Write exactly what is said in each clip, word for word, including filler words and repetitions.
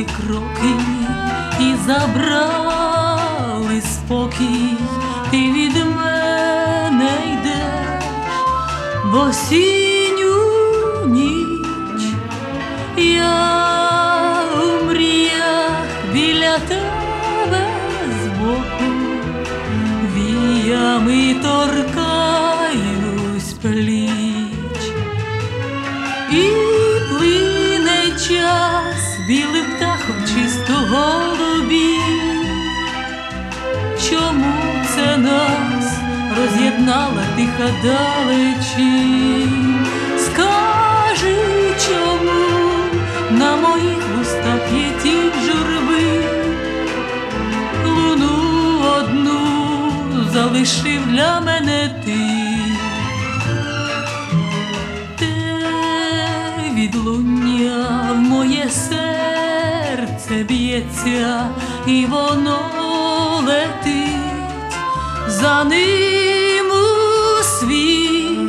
кроки і забрали спокій, ти від мене йдеш в осінню ніч. Я у мріях біля тебе збоку, віями торкаюсь пліч. І плине час білим птахом чисто голубі. Чому це нас роз'єднала тиха далечі? Скажи, чому на моїх вустах є тінь журби? Луну одну залишив для мене ти. Відлуння в моє серце б'ється, і воно летить за ним у світ.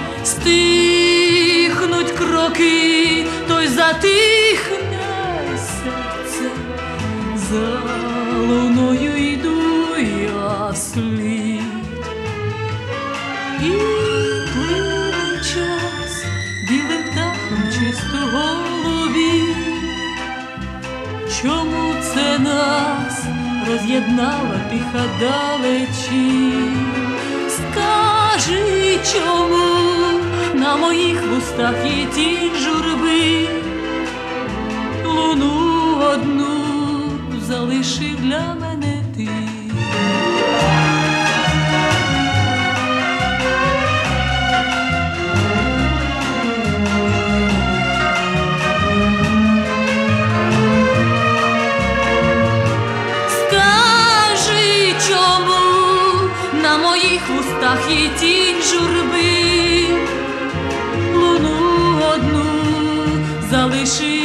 Стихнуть кроки, то й затихне серце. За луною йду я вслід. І плине час білим птахом чисто голубі. Чому це нас роз'єднала тиха далечі? Скажи, чому на моїх вустах є тінь журби? Луну одну залишив для мене ти. На моїх вустах є тінь журби, луну одну залишив